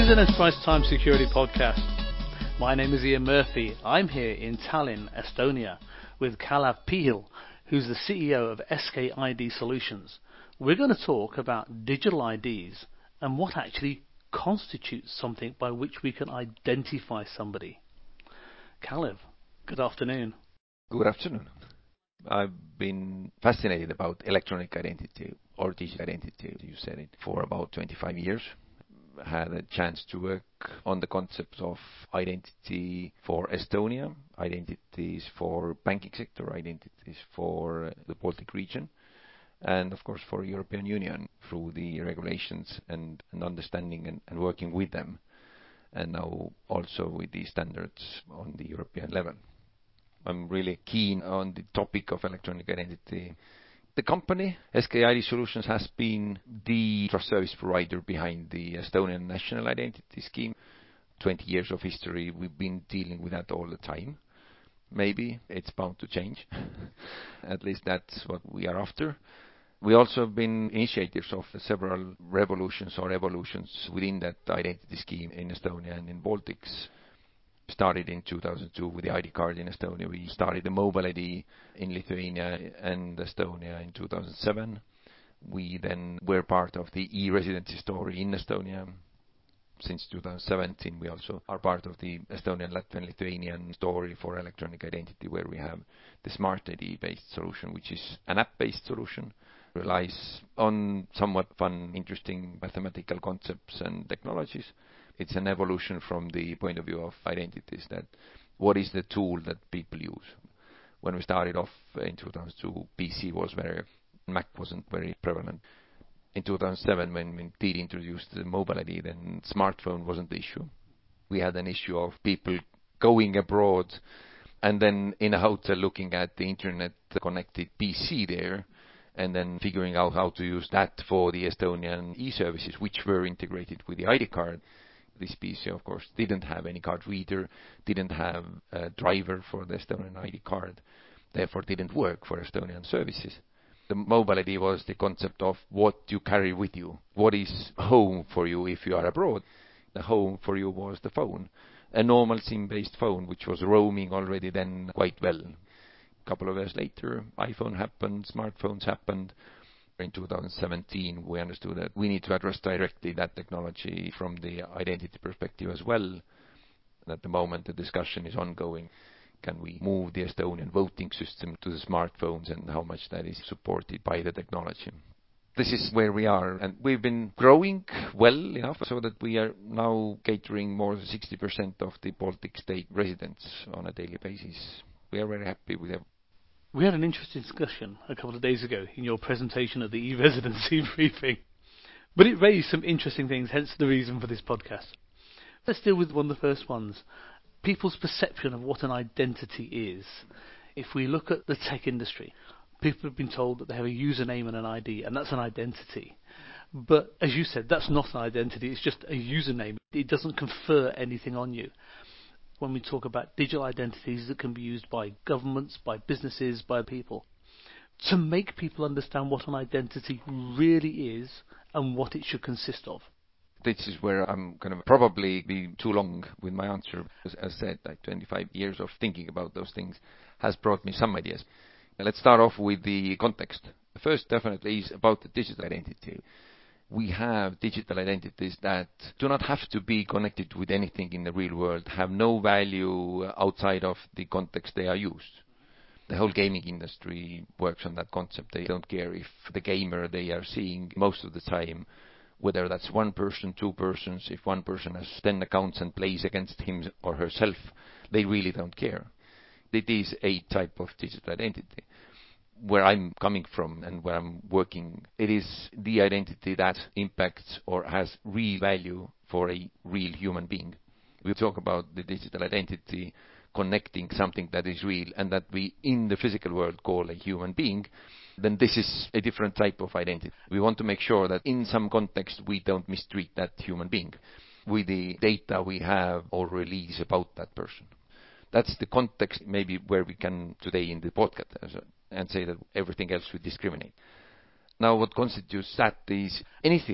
is an Enterprise Time Security podcast. My name is Ian Murphy. I'm here in Tallinn, Estonia, with Kalev Pihil, who's the CEO of SKID Solutions. We're going to talk about digital IDs and what actually constitutes something by which we can identify somebody. Kalev, good afternoon. Good afternoon. I've been fascinated about electronic identity or digital identity, you said it, for about 25 years. Had a chance to work on the concept of identity for Estonia, identities for banking sector, identities for the Baltic region, and of course for European Union through the regulations and understanding and working with them, and now also with the standards on the European level. I'm really keen on the topic of electronic identity. The company, SKID Solutions, has been the trust service provider behind the Estonian national identity scheme. 20 years of history, we've been dealing with that all the time. Maybe it's bound to change. At least that's what we are after. We also have been initiators of several revolutions or evolutions within that identity scheme in Estonia and in Baltics. Started in 2002 with the ID card in Estonia. We started the mobile ID in Lithuania and Estonia in 2007. We then were part of the e-residency story in Estonia. Since 2017, we also are part of the Estonian, Latvian, Lithuanian story for electronic identity, where we have the Smart ID-based solution, which is an app-based solution, relies on somewhat fun, interesting mathematical concepts and technologies. It's an evolution from the point of view of identities, that what is the tool that people use. When we started off in 2002, PC was Mac wasn't very prevalent. In 2007, when we did introduce the mobile ID, then smartphone wasn't the issue. We had an issue of people going abroad and then in a hotel looking at the internet connected PC there, and then figuring out how to use that for the Estonian e-services, which were integrated with the ID card. This PC, of course, didn't have any card reader, didn't have a driver for the Estonian ID card, therefore didn't work for Estonian services. The mobile ID was the concept of what you carry with you. What is home for you if you are abroad? The home for you was the phone, a normal SIM-based phone, which was roaming already then quite well. A couple of years later, iPhone happened, smartphones happened. In 2017, we understood that we need to address directly that technology from the identity perspective as well. At the moment, the discussion is ongoing. Can we move the Estonian voting system to the smartphones, and how much that is supported by the technology? This is where we are, and we've been growing well enough so that we are now catering more than 60% of the Baltic state residents on a daily basis. We are very happy with it. We had an interesting discussion a couple of days ago in your presentation at the e-residency briefing, but it raised some interesting things, hence the reason for this podcast. Let's deal with one of the first ones. People's perception of what an identity is. If we look at the tech industry, people have been told that they have a username and an ID, and that's an identity. But as you said, that's not an identity, it's just a username. It doesn't confer anything on you. When we talk about digital identities that can be used by governments, by businesses, by people, to make people understand what an identity really is and what it should consist of. This is where I'm going to probably be too long with my answer. As I said, like 25 years of thinking about those things has brought me some ideas. Let's start off with the context. The first definitely is about the digital identity. We have digital identities that do not have to be connected with anything in the real world, have no value outside of the context they are used. The whole gaming industry works on that concept. They don't care if the gamer they are seeing most of the time, whether that's one person, two persons, if one person has 10 accounts and plays against him or herself, they really don't care. It is a type of digital identity. Where I'm coming from and where I'm working, it is the identity that impacts or has real value for a real human being. We talk about the digital identity connecting something that is real and that we in the physical world call a human being, then this is a different type of identity. We want to make sure that in some context we don't mistreat that human being with the data we have or release about that person. That's the context maybe where we can today in the podcast and say that everything else we discriminate. Now what constitutes that is anything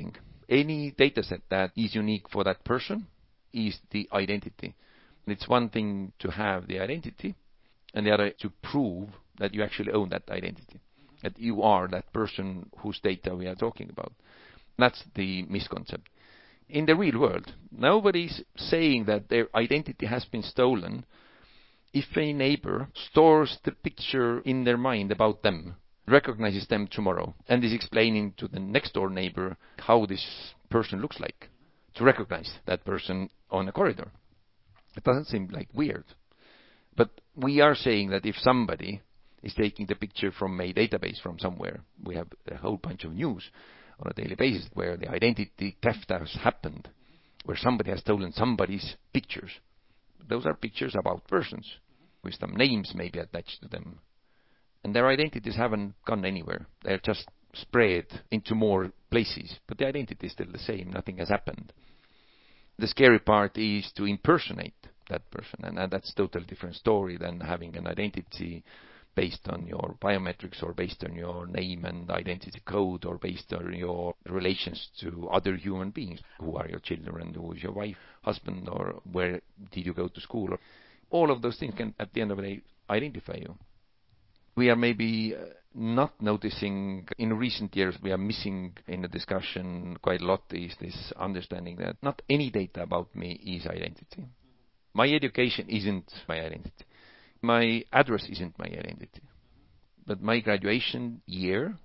Any data set that is unique for that person is the identity. It's one thing to have the identity, and the other to prove that you actually own that identity, that you are that person whose data we are talking about. That's the misconcept. In the real world, nobody's saying that their identity has been stolen if a neighbor stores the picture in their mind about them, recognizes them tomorrow, and is explaining to the next door neighbor how this person looks like, to recognize that person on a corridor. It doesn't seem like weird. But we are saying that if somebody is taking the picture from a database from somewhere, we have a whole bunch of news on a daily basis where the identity theft has happened, where somebody has stolen somebody's pictures. Those are pictures about persons with some names maybe attached to them. And their identities haven't gone anywhere. They're just spread into more places. But the identity is still the same. Nothing has happened. The scary part is to impersonate that person. And that's a totally different story than having an identity based on your biometrics or based on your name and identity code or based on your relations to other human beings. Who are your children? Who is your wife, husband, or where did you go to school? All of those things can, at the end of the day, identify you. We are maybe not noticing, in recent years, we are missing in the discussion quite a lot is this understanding that not any data about me is identity. My education isn't my identity. My address isn't my identity. But my graduation year,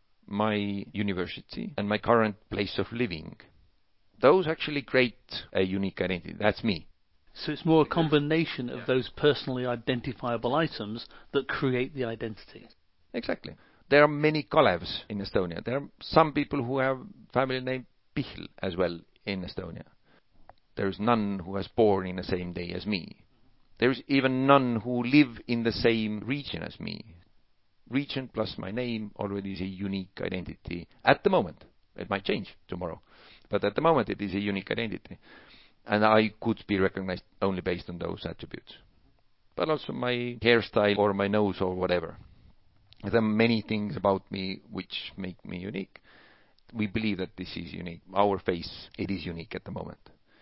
my university, and my current place of living, those actually create a unique identity. That's me. So it's more a combination of those personally identifiable items that create the identity. Exactly. There are many Kalevs in Estonia. There are some people who have family name Pihl as well in Estonia. There is none who was born in the same day as me. There is even none who live in the same region as me. Region plus my name already is a unique identity at the moment. It might change tomorrow. But at the moment it is a unique identity. And I could be recognized only based on those attributes. But also my hairstyle or my nose or whatever. There are many things about me which make me unique. We believe that this is unique. Our face, it is unique at the moment.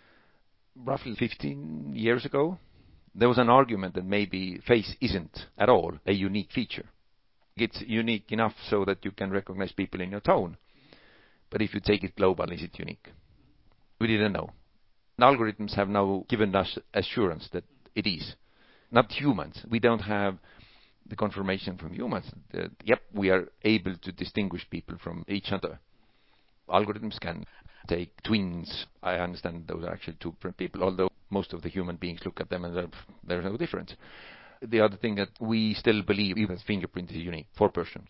Roughly 15 years ago, there was an argument that maybe face isn't at all a unique feature. It's unique enough so that you can recognize people in your town. But if you take it global, is it unique? We didn't know. The algorithms have now given us assurance that it is. Not humans. We don't have the confirmation from humans that, yep, we are able to distinguish people from each other. Algorithms can take twins. I understand those are actually two different people, although most of the human beings look at them and there's no difference. The other thing that we still believe even fingerprint is unique for persons.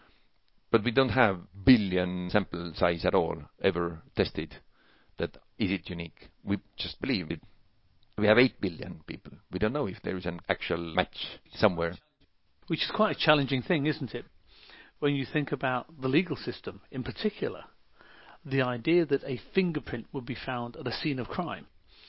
But we don't have billion sample size at all ever tested. That is it unique? We just believe it. We have 8 billion people. We don't know if there is an actual match somewhere. Which is quite a challenging thing, isn't it? When you think about the legal system in particular, the idea that a fingerprint would be found at a scene of crime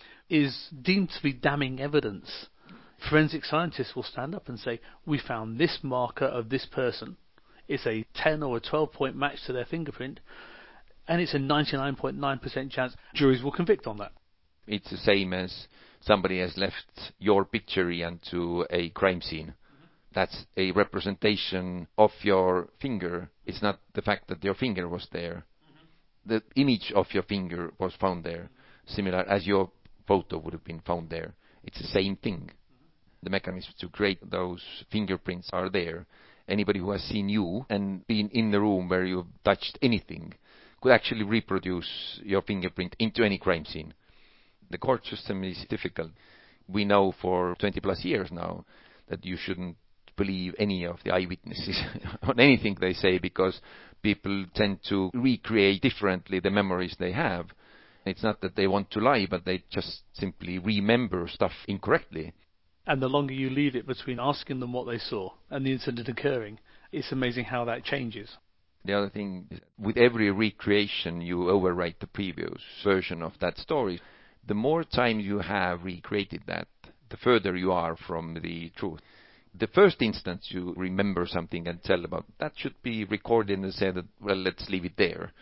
is deemed to be damning evidence. Forensic scientists will stand up and say, we found this marker of this person. It's a 10 or a 12-point match to their fingerprint. And it's a 99.9% chance juries will convict on that. It's the same as somebody has left your picture into a crime scene. That's a representation of your finger. It's not the fact that your finger was there. The image of your finger was found there, similar as your photo would have been found there. It's the same thing. The mechanisms to create those fingerprints are there. Anybody who has seen you and been in the room where you've touched anything could actually reproduce your fingerprint into any crime scene. The court system is difficult. We know for 20 plus years now that you shouldn't believe any of the eyewitnesses on anything they say, because people tend to recreate differently the memories they have. It's not that they want to lie, but they just simply remember stuff incorrectly. And the longer you leave it between asking them what they saw and the incident occurring, it's amazing how that changes. The other thing is, with every recreation, you overwrite the previous version of that story. The more time you have recreated that, the further you are from the truth. The first instance you remember something and tell about, that should be recorded and say that, well, let's leave it there.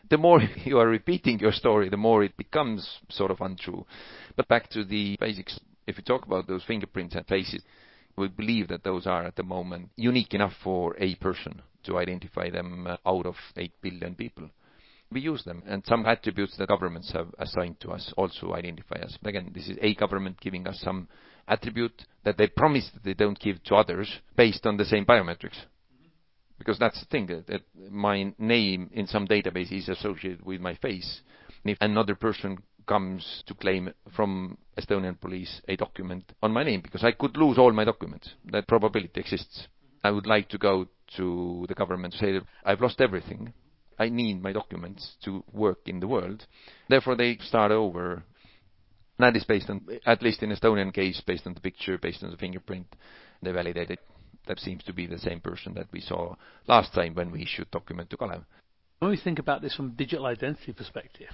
The more you are repeating your story, the more it becomes sort of untrue. But back to the basics, if you talk about those fingerprints and faces, we believe that those are at the moment unique enough for a person to identify them out of 8 billion people. We use them, and some attributes that governments have assigned to us also identify us. But again, this is a government giving us some attribute that they promise that they don't give to others based on the same biometrics. Because that's the thing, that my name in some database is associated with my face. And if another person comes to claim from Estonian police a document on my name, because I could lose all my documents, that probability exists. I would like to go to the government to say that I've lost everything. I need my documents to work in the world. Therefore, they start over. That is based on, at least in Estonian case, based on the picture, based on the fingerprint. They validate it. That seems to be the same person that we saw last time when we issued document to Kalev. When we think about this from a digital identity perspective,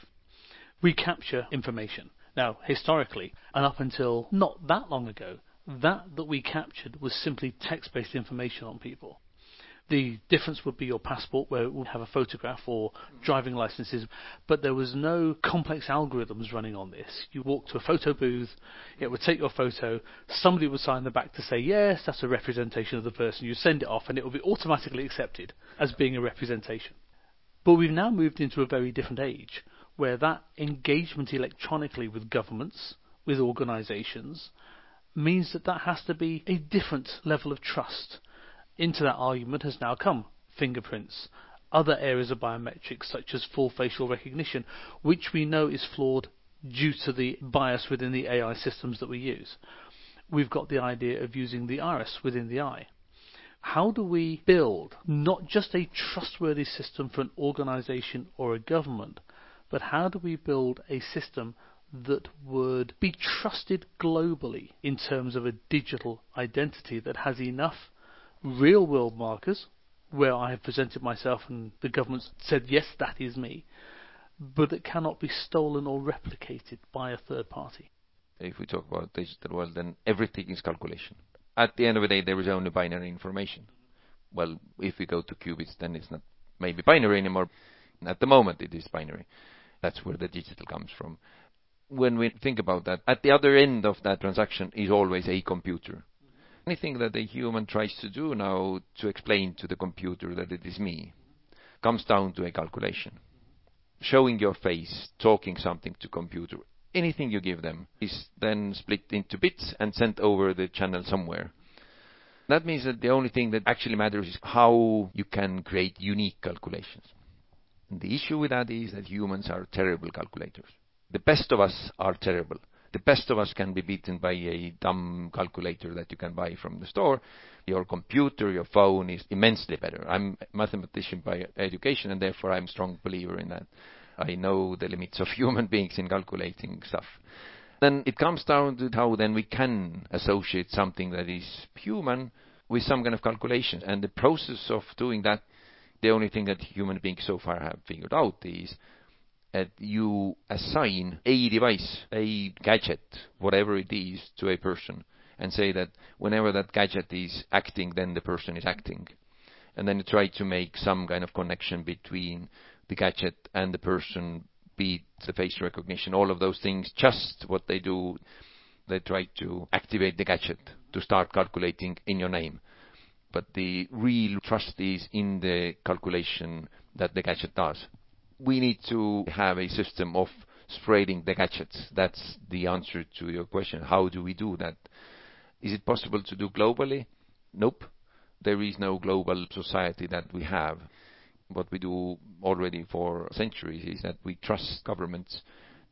we capture information. Now, historically, and up until not that long ago, that we captured was simply text-based information on people. The difference would be your passport, where it would have a photograph, or driving licenses, but there was no complex algorithms running on this. You walk to a photo booth, it would take your photo, somebody would sign the back to say, yes, that's a representation of the person. You send it off, and it will be automatically accepted as being a representation. But we've now moved into a very different age, where that engagement electronically with governments, with organisations, means that has to be a different level of trust. Into that argument has now come fingerprints, other areas of biometrics such as full facial recognition, which we know is flawed due to the bias within the AI systems that we use. We've got the idea of using the iris within the eye. How do we build not just a trustworthy system for an organisation or a government, but how do we build a system that would be trusted globally in terms of a digital identity that has enough real world markers where I have presented myself and the government said yes, that is me, but it cannot be stolen or replicated by a third party? If we talk about digital world, then everything is calculation. At the end of the day, there is only binary information. Well, if we go to qubits, then it's not maybe binary anymore. At the moment it is binary. That's where the digital comes from. When we think about that, at the other end of that transaction is always a computer. Anything that a human tries to do now to explain to the computer that it is me comes down to a calculation. Showing your face, talking something to computer, anything you give them is then split into bits and sent over the channel somewhere. That means that the only thing that actually matters is how you can create unique calculations. And the issue with that is that humans are terrible calculators. The best of us are terrible. The best of us can be beaten by a dumb calculator that you can buy from the store. Your computer, your phone is immensely better. I'm a mathematician by education, and therefore I'm a strong believer in that. I know the limits of human beings in calculating stuff. Then it comes down to how then we can associate something that is human with some kind of calculation. And the process of doing that, the only thing that human beings so far have figured out is that you assign a device, a gadget, whatever it is, to a person and say that whenever that gadget is acting, then the person is acting. And then you try to make some kind of connection between the gadget and the person, be it the face recognition, all of those things. Just what they do, they try to activate the gadget to start calculating in your name. But the real trust is in the calculation that the gadget does. We need to have a system of spreading the gadgets. That's the answer to your question. How do we do that? Is it possible to do globally? Nope. There is no global society that we have. What we do already for centuries is that we trust governments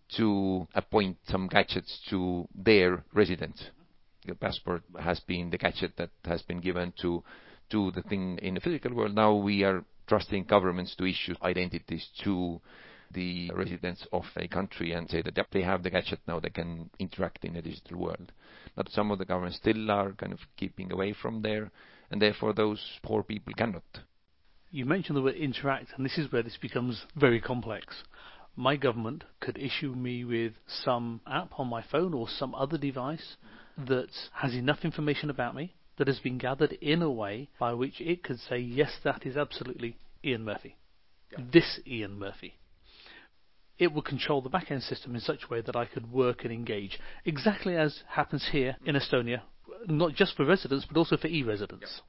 to appoint some gadgets to their residents. The passport has been the gadget that has been given to the thing in the physical world. Now we are trusting governments to issue identities to the residents of a country and say that they have the gadget now, they can interact in a digital world. But some of the governments still are kind of keeping away from there, and therefore those poor people cannot. You mentioned the word interact, and this is where this becomes very complex. My government could issue me with some app on my phone or some other device that has enough information about me that has been gathered in a way by which it could say, yes, that is absolutely Ian Murphy. Yeah. This Ian Murphy. it would control the back-end system in such a way that I could work and engage, exactly as happens here in Estonia, not just for residents, but also for e-residents.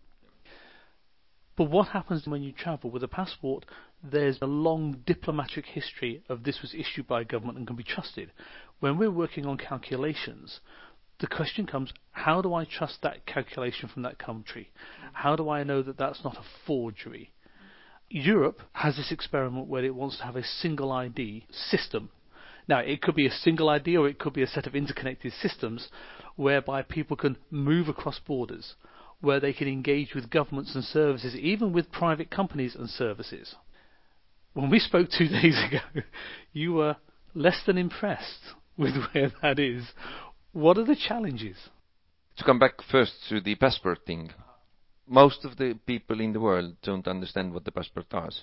But what happens when you travel with a passport? There's a long diplomatic history of this was issued by a government and can be trusted. When we're working on calculations, the question comes, how do I trust that calculation from that country? How do I know that that's not a forgery? Europe has this experiment where it wants to have a single ID system. Now, it could be a single ID or it could be a set of interconnected systems whereby people can move across borders, where they can engage with governments and services, even with private companies and services. When we spoke 2 days ago, you were less than impressed with where that is. What are the challenges? To come back first to the passport thing, most of the people in the world don't understand what the passport does.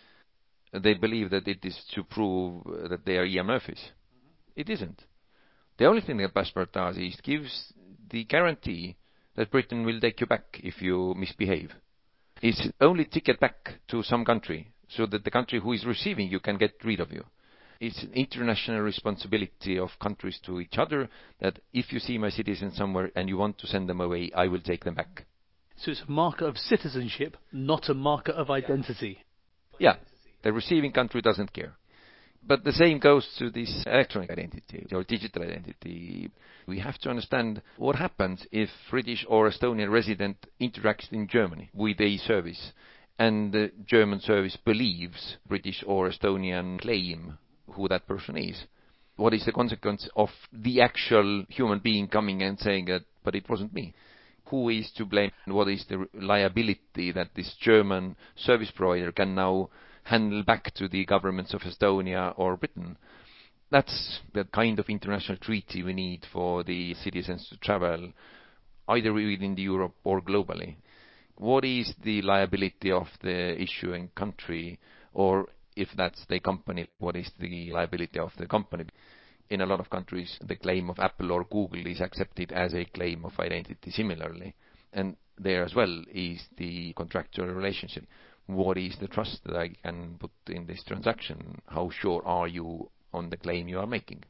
They believe that it is to prove that they are Ian Murphys. It isn't. The only thing that passport does is gives the guarantee that Britain will take you back if you misbehave. It's only ticket back to some country, so that the country who is receiving you can get rid of you. It's an international responsibility of countries to each other that if you see my citizens somewhere and you want to send them away, I will take them back. So it's a marker of citizenship, not a marker of identity. Yeah, the receiving country doesn't care. But the same goes to this electronic identity or digital identity. We have to understand what happens if British or Estonian resident interacts in Germany with a service and the German service believes British or Estonian claim who that person is. What is the consequence of the actual human being coming and saying that, but it wasn't me? Who is to blame? What is the liability that this German service provider can now handle back to the governments of Estonia or Britain? That's the kind of international treaty we need for the citizens to travel either within Europe or globally. What is the liability of the issuing country, or if that's the company, what is the liability of the company? In a lot of countries, the claim of Apple or Google is accepted as a claim of identity similarly. And there as well is the contractual relationship. What is the trust that I can put in this transaction? How sure are you on the claim you are making?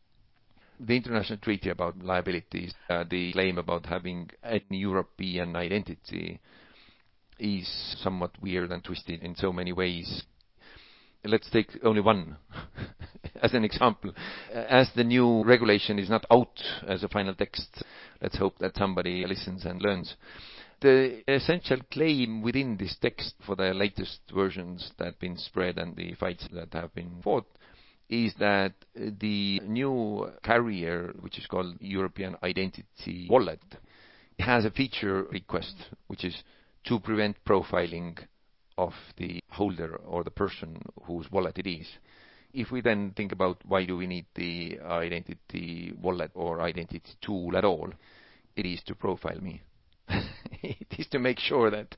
The international treaty about liabilities, the claim about having a European identity is somewhat weird and twisted in so many ways. Let's take only one as an example. As the new regulation is not out as a final text, let's hope that somebody listens and learns. The essential claim within this text for the latest versions that have been spread and the fights that have been fought is that the new carrier, which is called European Identity Wallet, has a feature request, which is to prevent profiling of the holder or the person whose wallet it is. If we then think about why do we need the identity wallet or identity tool at all, it is to profile me. It is to make sure that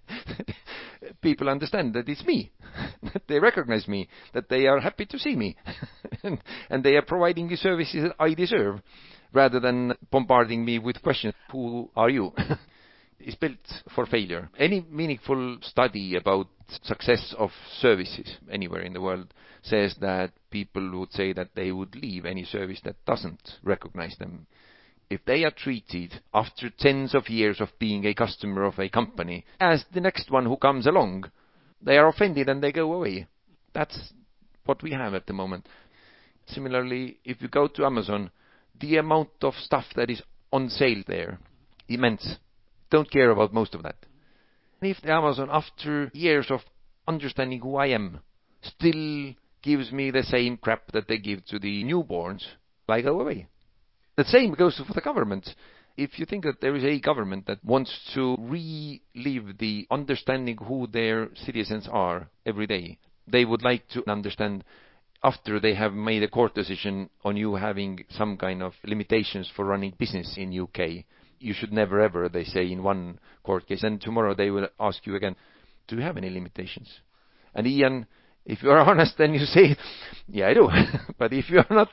people understand that it's me, that they recognize me, that they are happy to see me, and they are providing the services that I deserve, rather than bombarding me with questions, who are you? It's built for failure. Any meaningful study about success of services anywhere in the world says that people would say that they would leave any service that doesn't recognize them. If they are treated after tens of years of being a customer of a company as the next one who comes along, they are offended and they go away. That's what we have at the moment. Similarly, if you go to Amazon, the amount of stuff that is on sale there, immense. Don't care about most of that. If the Amazon, after years of understanding who I am, still gives me the same crap that they give to the newborns, I go away. The same goes for the government. If you think that there is a government that wants to relive the understanding who their citizens are every day, they would like to understand after they have made a court decision on you having some kind of limitations for running business in UK. You should never ever, they say in one court case, and tomorrow they will ask you again, do you have any limitations? And Ian, if you are honest, then you say, yeah, I do. But if you are not,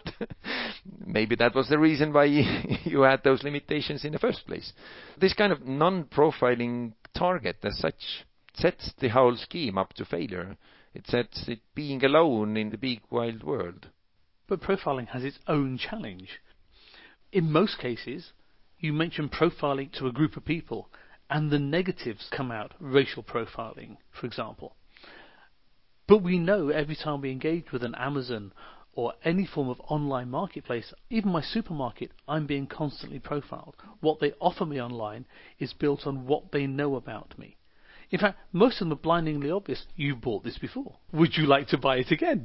maybe that was the reason why you had those limitations in the first place. This kind of non-profiling target as such sets the whole scheme up to failure. It sets it being alone in the big wild world. But profiling has its own challenge. In most cases, you mention profiling to a group of people, and the negatives come out, racial profiling, for example. But we know every time we engage with an Amazon or any form of online marketplace, even my supermarket, I'm being constantly profiled. What they offer me online is built on what they know about me. In fact, most of them are blindingly obvious. You've bought this before. Would you like to buy it again?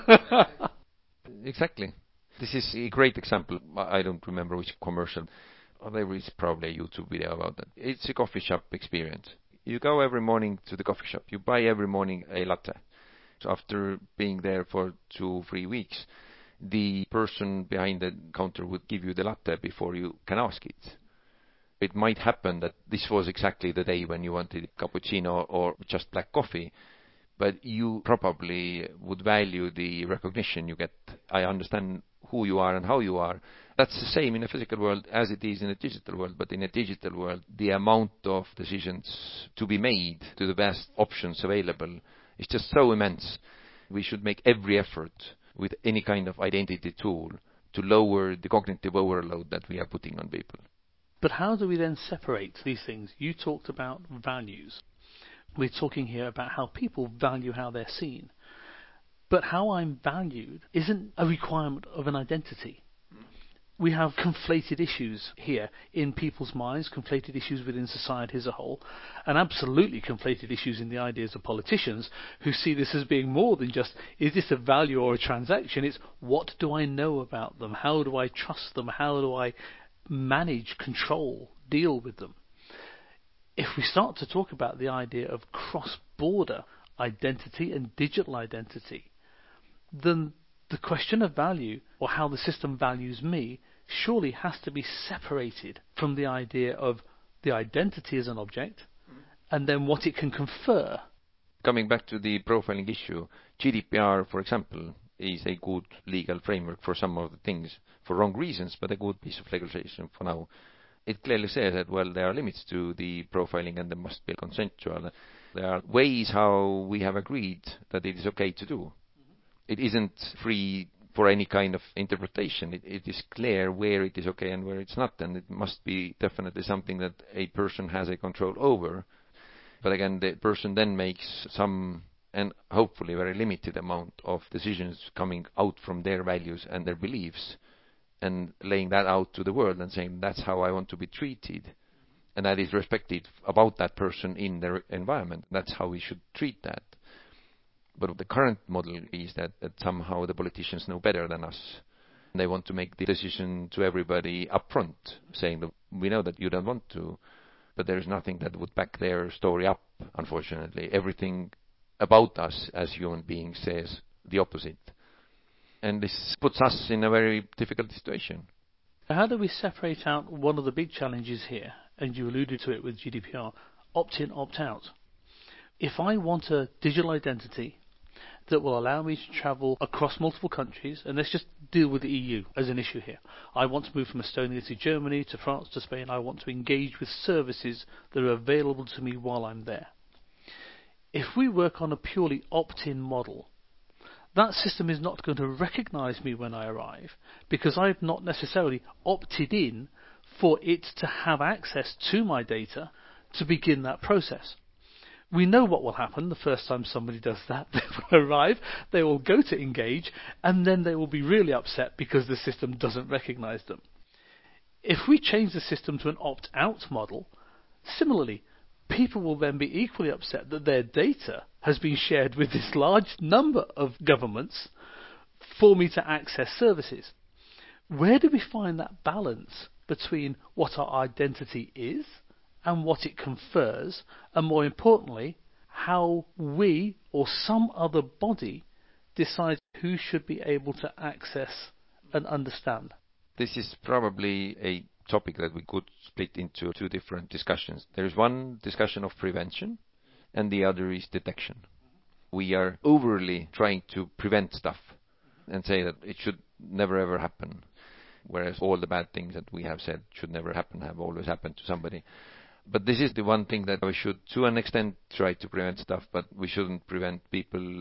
Exactly. This is a great example. I don't remember which commercial. There is probably a YouTube video about that. It's a coffee shop experience. You go every morning to the coffee shop. You buy every morning a latte. So after being there for 2-3 weeks, the person behind the counter would give you the latte before you can ask it. It might happen that this was exactly the day when you wanted cappuccino or just black coffee, but you probably would value the recognition you get. I understand who you are and how you are. That's the same in a physical world as it is in a digital world, but in a digital world, the amount of decisions to be made to the best options available is just so immense. We should make every effort with any kind of identity tool to lower the cognitive overload that we are putting on people. But how do we then separate these things? You talked about values. We're talking here about how people value how they're seen. But how I'm valued isn't a requirement of an identity. We have conflated issues here in people's minds, conflated issues within society as a whole, and absolutely conflated issues in the ideas of politicians who see this as being more than just, is this a value or a transaction? It's, what do I know about them? How do I trust them? How do I manage, control, deal with them? If we start to talk about the idea of cross-border identity and digital identity, then the question of value, or how the system values me, surely has to be separated from the idea of the identity as an object and then what it can confer. Coming back to the profiling issue, GDPR, for example, is a good legal framework for some of the things, for wrong reasons, but a good piece of legislation for now. It clearly says that, well, there are limits to the profiling and they must be consensual. There are ways how we have agreed that it is okay to do. It isn't free for any kind of interpretation. It is clear where it is okay and where it's not, and it must be definitely something that a person has a control over. But again, the person then makes some, and hopefully very limited amount of decisions coming out from their values and their beliefs, and laying that out to the world and saying, that's how I want to be treated. And that is respected about that person in their environment. That's how we should treat that. But the current model is that somehow the politicians know better than us. They want to make the decision to everybody up front, saying that we know that you don't want to, but there is nothing that would back their story up, unfortunately. Everything about us as human beings says the opposite. And this puts us in a very difficult situation. How do we separate out one of the big challenges here, and you alluded to it with GDPR, opt-in, opt-out? If I want a digital identity that will allow me to travel across multiple countries, and let's just deal with the EU as an issue here. I want to move from Estonia to Germany, to France, to Spain. I want to engage with services that are available to me while I'm there. If we work on a purely opt-in model, that system is not going to recognize me when I arrive, because I've not necessarily opted in for it to have access to my data to begin that process. We know what will happen the first time somebody does that. They will arrive, they will go to engage, and then they will be really upset because the system doesn't recognize them. If we change the system to an opt-out model, similarly, people will then be equally upset that their data has been shared with this large number of governments for me to access services. Where do we find that balance between what our identity is and what it confers, and more importantly, how we or some other body decides who should be able to access and understand? This is probably a topic that we could split into two different discussions. There is one discussion of prevention, and the other is detection. We are overly trying to prevent stuff and say that it should never ever happen, whereas all the bad things that we have said should never happen have always happened to somebody. But this is the one thing that we should, to an extent, try to prevent stuff, but we shouldn't prevent people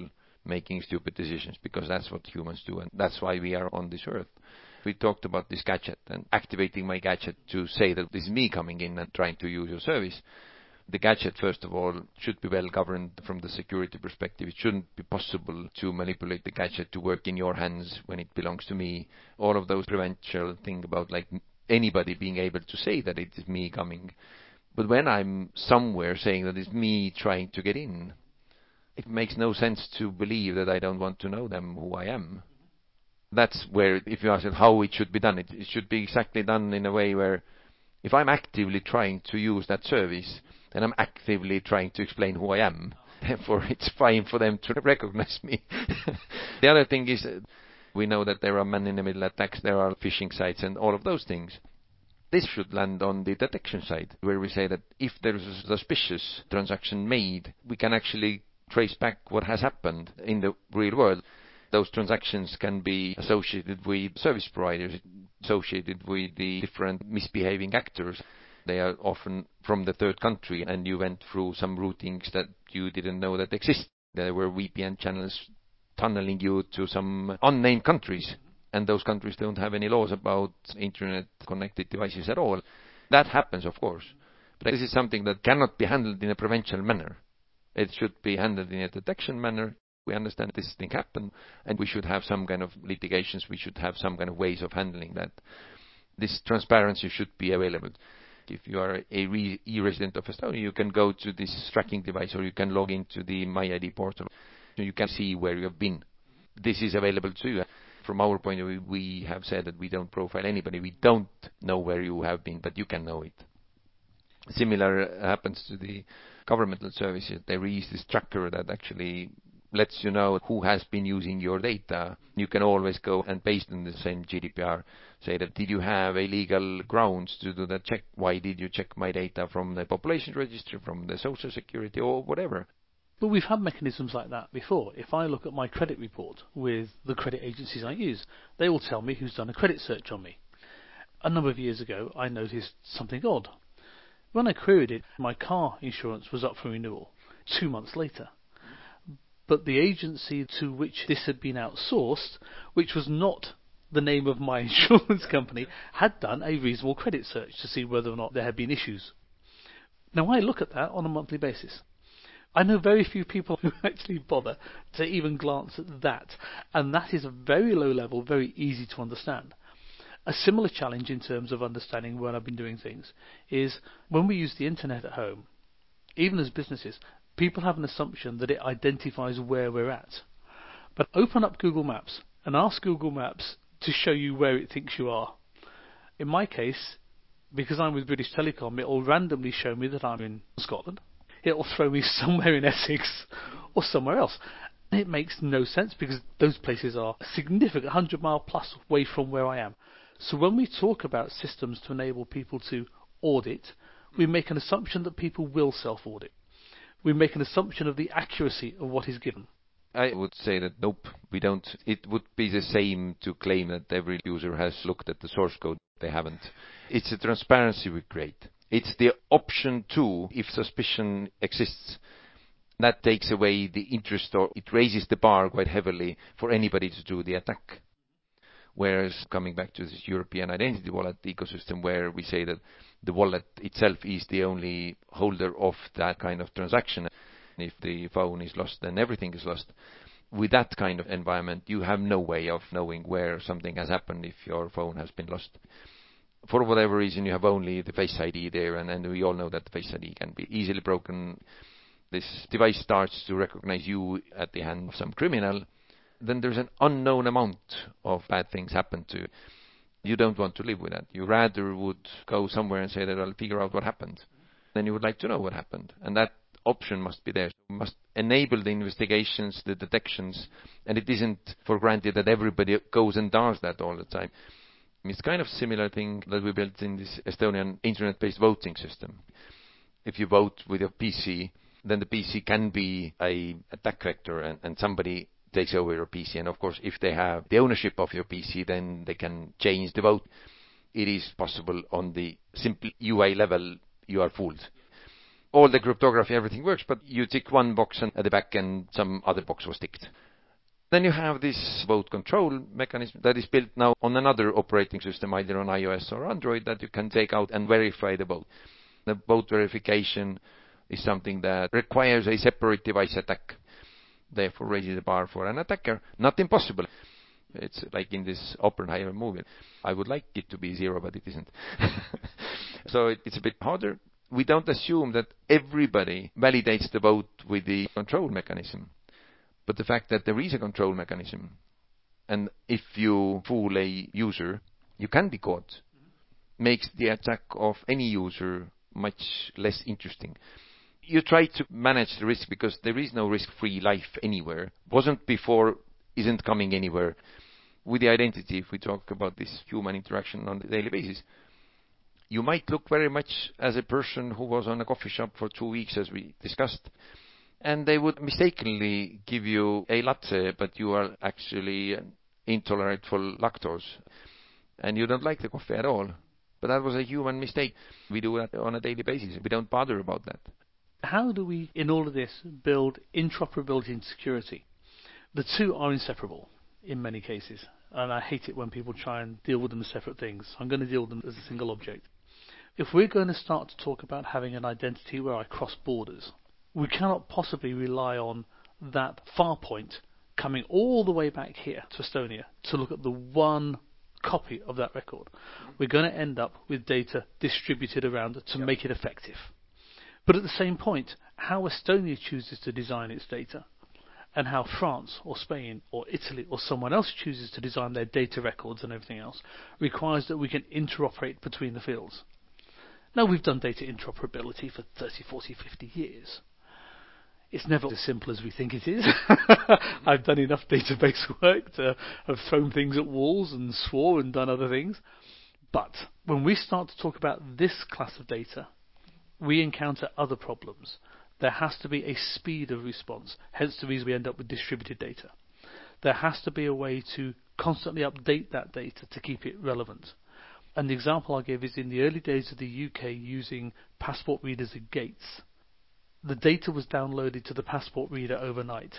making stupid decisions, because that's what humans do, and that's why we are on this earth. We talked about this gadget and activating my gadget to say that this is me coming in and trying to use your service. The gadget, first of all, should be well governed from the security perspective. It shouldn't be possible to manipulate the gadget to work in your hands when it belongs to me. All of those prevential thing about like anybody being able to say that it is me coming. But when I'm somewhere saying that it's me trying to get in, it makes no sense to believe that I don't want to know them, who I am. That's where, if you ask how it should be done, it should be exactly done in a way where if I'm actively trying to use that service, then I'm actively trying to explain who I am. Therefore, it's fine for them to recognize me. The other thing is, we know that there are man-in-the-middle attacks, there are phishing sites and all of those things. This should land on the detection side, where we say that if there is a suspicious transaction made, we can actually trace back what has happened in the real world. Those transactions can be associated with service providers, associated with the different misbehaving actors. They are often from the third country, and you went through some routings that you didn't know that existed. There were VPN channels tunneling you to some unnamed countries, and those countries don't have any laws about internet-connected devices at all. That happens, of course. But this is something that cannot be handled in a prevential manner. It should be handled in a detection manner. We understand this thing happened, and we should have some kind of litigations. We should have some kind of ways of handling that. This transparency should be available. If you are a e-resident of Estonia, you can go to this tracking device, or you can log into the MyID portal. You can see where you have been. This is available to you. From our point of view, we have said that we don't profile anybody. We don't know where you have been, but you can know it. Similar happens to the governmental services. There is this tracker that actually lets you know who has been using your data. You can always go and, based on the same GDPR, say that did you have a legal grounds to do that check? Why did you check my data from the population register, from the social security, or whatever? But we've had mechanisms like that before. If I look at my credit report with the credit agencies I use, they will tell me who's done a credit search on me. A number of years ago, I noticed something odd. When I queried it, my car insurance was up for renewal 2 months later. But the agency to which this had been outsourced, which was not the name of my insurance company, had done a reasonable credit search to see whether or not there had been issues. Now, I look at that on a monthly basis. I know very few people who actually bother to even glance at that, and that is a very low level, very easy to understand. A similar challenge in terms of understanding when I've been doing things is when we use the internet at home, even as businesses, people have an assumption that it identifies where we're at. But open up Google Maps and ask Google Maps to show you where it thinks you are. In my case, because I'm with British Telecom, it will randomly show me that I'm in Scotland. It will throw me somewhere in Essex or somewhere else. It makes no sense because those places are a significant 100 mile plus away from where I am. So when we talk about systems to enable people to audit, we make an assumption that people will self-audit. We make an assumption of the accuracy of what is given. I would say that nope, we don't. It would be the same to claim that every user has looked at the source code. They haven't. It's a transparency we create. It's the option to, if suspicion exists, that takes away the interest, or it raises the bar quite heavily for anybody to do the attack. Whereas, coming back to this European identity wallet ecosystem, where we say that the wallet itself is the only holder of that kind of transaction. If the phone is lost, then everything is lost. With that kind of environment, you have no way of knowing where something has happened if your phone has been lost. For whatever reason, you have only the Face ID there, and we all know that the Face ID can be easily broken. This device starts to recognize you at the hand of some criminal. Then there's an unknown amount of bad things happen to you. You don't want to live with that. You rather would go somewhere and say that I'll figure out what happened. Then you would like to know what happened. And that option must be there. You must enable the investigations, the detections, and it isn't for granted that everybody goes and does that all the time. It's kind of similar thing that we built in this Estonian internet-based voting system. If you vote with your PC, then the PC can be an attack vector, and somebody takes over your PC. And of course, if they have the ownership of your PC, then they can change the vote. It is possible on the simple UI level, you are fooled. All the cryptography, everything works, but you tick one box and at the back end some other box was ticked. Then you have this vote control mechanism that is built now on another operating system, either on iOS or Android, that you can take out and verify the vote. The vote verification is something that requires a separate device attack, therefore raises the bar for an attacker. Not impossible. It's like in this Oppenheimer movie. I would like it to be zero, but it isn't. So it's a bit harder. We don't assume that everybody validates the vote with the control mechanism. But the fact that there is a control mechanism, and if you fool a user, you can be caught, makes the attack of any user much less interesting. You try to manage the risk because there is no risk-free life anywhere. Wasn't before, isn't coming anywhere. With the identity, if we talk about this human interaction on a daily basis, you might look very much as a person who was on a coffee shop for 2 weeks, as we discussed, and they would mistakenly give you a latte, but you are actually intolerant for lactose, and you don't like the coffee at all. But that was a human mistake. We do that on a daily basis. We don't bother about that. How do we, in all of this, build interoperability and security? The two are inseparable in many cases, and I hate it when people try and deal with them as separate things. I'm going to deal with them as a single object. If we're going to start to talk about having an identity where I cross borders, we cannot possibly rely on that far point coming all the way back here to Estonia to look at the one copy of that record. We're going to end up with data distributed around to make it effective. But at the same point, how Estonia chooses to design its data, and how France or Spain or Italy or someone else chooses to design their data records and everything else, requires that we can interoperate between the fields. Now, we've done data interoperability for 30, 40, 50 years. It's never as simple as we think it is. I've done enough database work to have thrown things at walls and swore and done other things. But when we start to talk about this class of data, we encounter other problems. There has to be a speed of response, hence the reason we end up with distributed data. There has to be a way to constantly update that data to keep it relevant. And the example I gave is in the early days of the UK using passport readers at gates. The data was downloaded to the passport reader overnight.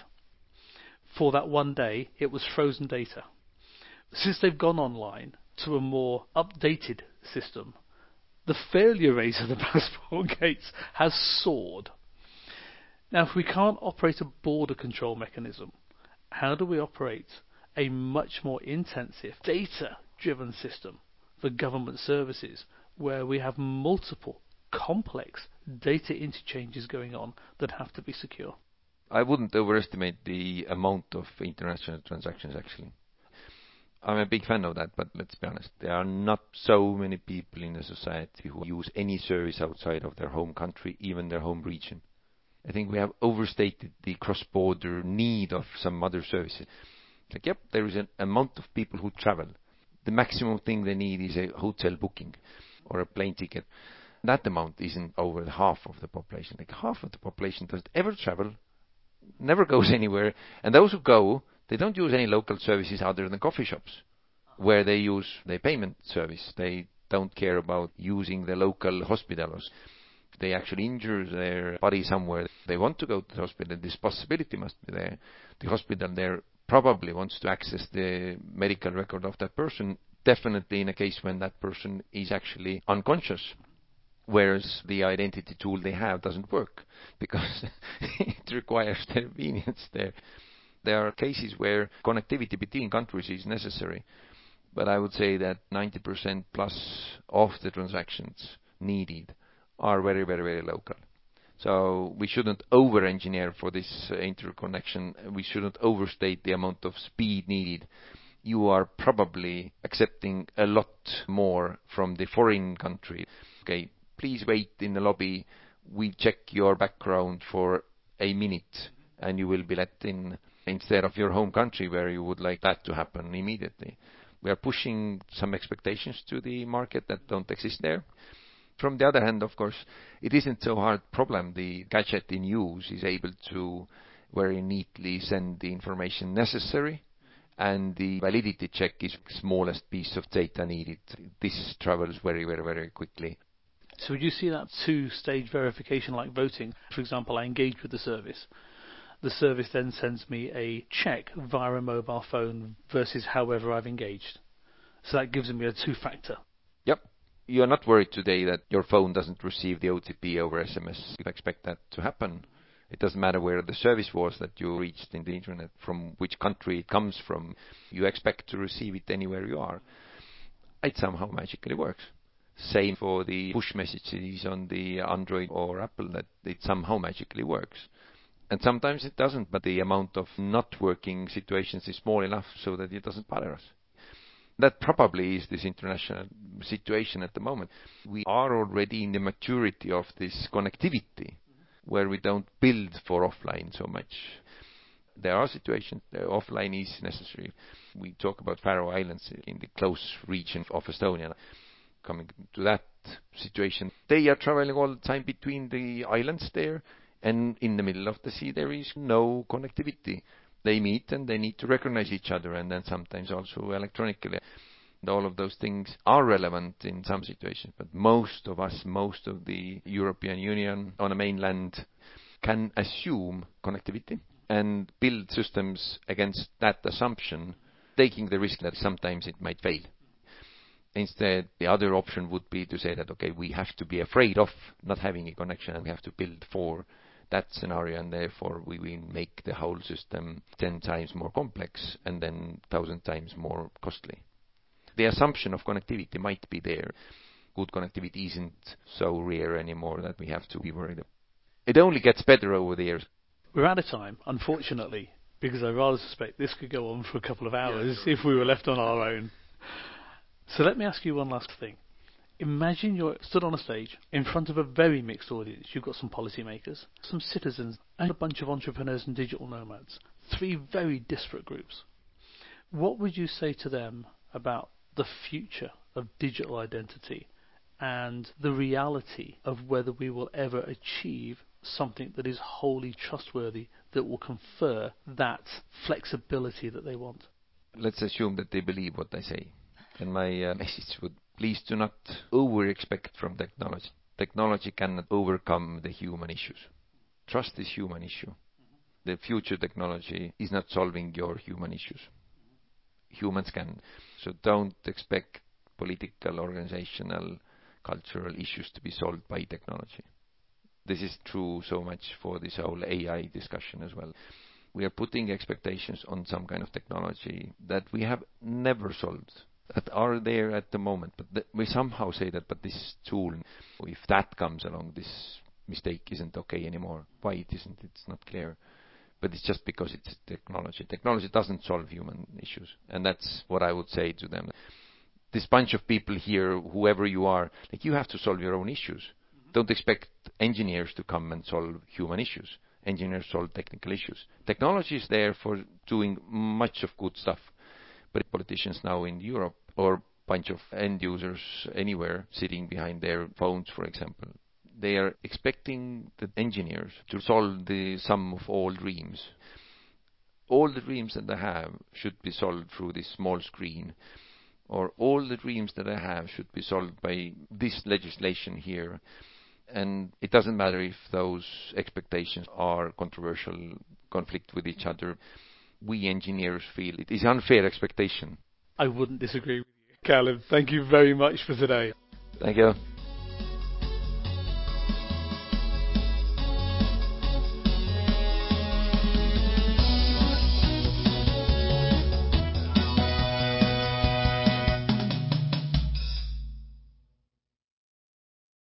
For that one day, it was frozen data. Since they've gone online to a more updated system, the failure rate of the passport gates has soared. Now, if we can't operate a border control mechanism, how do we operate a much more intensive data-driven system for government services where we have multiple complex data interchanges going on that have to be secure? I wouldn't overestimate the amount of international transactions, actually. I'm a big fan of that, but let's be honest, there are not so many people in the society who use any service outside of their home country, even their home region. I think we have overstated the cross-border need of some other services. Like, yep, there is an amount of people who travel. The maximum thing they need is a hotel booking or a plane ticket. That amount isn't over half of the population. Like, half of the population doesn't ever travel, never goes anywhere, and those who go, they don't use any local services other than coffee shops, where they use the payment service. They don't care about using the local hospitals. They actually injure their body somewhere. They want to go to the hospital. This possibility must be there. The hospital there probably wants to access the medical record of that person, definitely in a case when that person is actually unconscious, whereas the identity tool they have doesn't work because it requires their convenience there. There are cases where connectivity between countries is necessary, but I would say that 90% plus of the transactions needed are very, very, very local. So we shouldn't over-engineer for this interconnection. We shouldn't overstate the amount of speed needed. You are probably accepting a lot more from the foreign country. Okay, please wait in the lobby. We check your background for a minute and you will be let in, instead of your home country where you would like that to happen immediately. We are pushing some expectations to the market that don't exist there. From the other hand, of course, it isn't so hard problem. The gadget in use is able to very neatly send the information necessary, and the validity check is the smallest piece of data needed. This travels very, very, very quickly. So would you see that two-stage verification like voting? For example, I engage with the service. the service then sends me a check via a mobile phone versus however I've engaged. So that gives me a two-factor. Yep. You are not worried today that your phone doesn't receive the OTP over SMS. You expect that to happen. It doesn't matter where the service was that you reached in the internet, from which country it comes from. You expect to receive it anywhere you are. It somehow magically works. Same for the push messages on the Android or Apple, that it somehow magically works. And sometimes it doesn't, but the amount of not working situations is small enough so that it doesn't bother us. That probably is this international situation at the moment. We are already in the maturity of this connectivity, where we don't build for offline so much. There are situations where offline is necessary. We talk about Faroe Islands in the close region of Estonia. Coming to that situation, they are traveling all the time between the islands there, and in the middle of the sea there is no connectivity. They meet and they need to recognize each other, and then sometimes also electronically. And all of those things are relevant in some situations, but most of us, most of the European Union on the mainland can assume connectivity and build systems against that assumption, taking the risk that sometimes it might fail. Instead, the other option would be to say that, okay, we have to be afraid of not having a connection and we have to build for that scenario, and therefore we will make the whole system 10 times more complex and then 1,000 times more costly. The assumption of connectivity might be there. Good connectivity isn't so rare anymore that we have to be worried. It only gets better over the years. We're out of time, unfortunately, because I rather suspect this could go on for a couple of hours if we were left on our own. So let me ask you one last thing. Imagine you're stood on a stage in front of a very mixed audience. You've got some policymakers, some citizens, and a bunch of entrepreneurs and digital nomads. 3 very disparate groups. What would you say to them about the future of digital identity and the reality of whether we will ever achieve something that is wholly trustworthy, that will confer that flexibility that they want? Let's assume that they believe what I say. And my message would, please do not over-expect from technology. Technology cannot overcome the human issues. Trust is human issue. The future technology is not solving your human issues. Humans can. So don't expect political, organizational, cultural issues to be solved by technology. This is true so much for this whole AI discussion as well. We are putting expectations on some kind of technology that we have never solved, that are there at the moment, but we somehow say that, but this tool, if that comes along, this mistake isn't okay anymore. Why it isn't, it's not clear. But it's just because it's technology. Technology doesn't solve human issues. And that's what I would say to them. This bunch of people here, whoever you are, like, you have to solve your own issues. Don't expect engineers to come and solve human issues. Engineers solve technical issues. Technology is there for doing much of good stuff. But politicians now in Europe, or bunch of end users anywhere sitting behind their phones, for example, they are expecting the engineers to solve the sum of all dreams. All the dreams that I have should be solved through this small screen, or all the dreams that I have should be solved by this legislation here. And it doesn't matter if those expectations are controversial, conflict with each other. We engineers feel it is unfair expectation. I wouldn't disagree with you. Callum, thank you very much for today. Thank you.